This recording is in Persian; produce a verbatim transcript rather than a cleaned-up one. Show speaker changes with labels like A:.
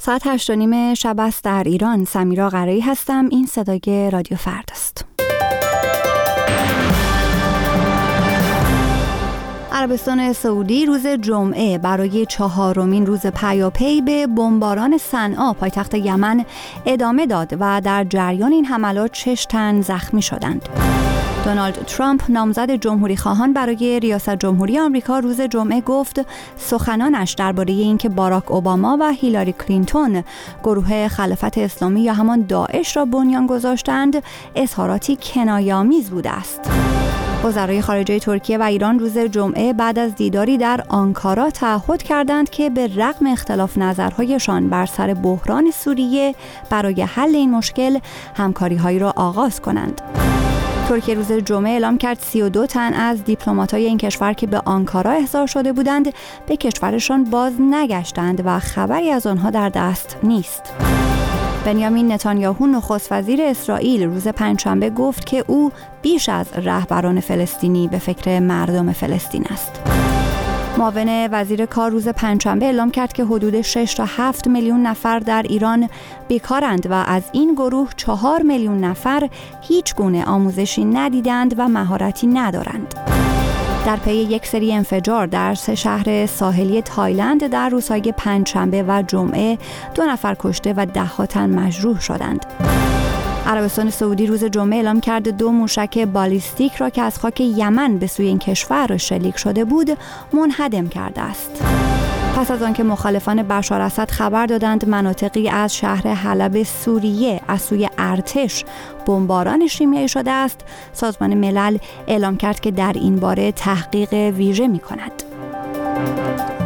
A: ساعت هشت و نیم شب است در ایران. سمیرا قرایی هستم. این صدای رادیو فردا است. عربستان سعودی روز جمعه برای چهارمین روز پیاپی به بمباران صنعا پایتخت یمن ادامه داد و در جریان این حملات شش تن زخمی شدند. دونالد ترامپ نامزد جمهوری خواهان برای ریاست جمهوری آمریکا روز جمعه گفت سخنانش درباره اینکه باراک اوباما و هیلاری کلینتون گروه خلافت اسلامی یا همان داعش را بنیان گذاشتند اظهاراتی کنایه‌آمیز بوده است. وزرای خارجه ترکیه و ایران روز جمعه بعد از دیداری در آنکارا تعهد کردند که به رغم اختلاف نظرهایشان بر سر بحران سوریه برای حل این مشکل همکاری‌هایی را آغاز کنند. ترکیه روز جمعه اعلام کرد سی و دو تن از دیپلمات‌های این کشور که به آنکارا احضار شده بودند به کشورشان باز نگشتند و خبری از آنها در دست نیست. بنیامین نتانیاهو نخست وزیر اسرائیل روز پنجشنبه گفت که او بیش از رهبران فلسطینی به فکر مردم فلسطین است. معاون وزیر کار روز پنجشنبه اعلام کرد که حدود شش تا هفت میلیون نفر در ایران بیکارند و از این گروه چهار میلیون نفر هیچ گونه آموزشی ندیدند و مهارتی ندارند. در پی یک سری انفجار در سه شهر ساحلی تایلند در روزهای پنجشنبه و جمعه دو نفر کشته و ده ها تن مجروح شدند. عربستان سعودی روز جمعه اعلام کرد دو موشک بالیستیک را که از خاک یمن به سوی این کشور شلیک شده بود منهدم کرده است. پس از آنکه مخالفان بشار اسد خبر دادند مناطقی از شهر حلب سوریه از سوی ارتش بمباران شیمیایی شده است، سازمان ملل اعلام کرد که در این باره تحقیق ویژه می‌کند.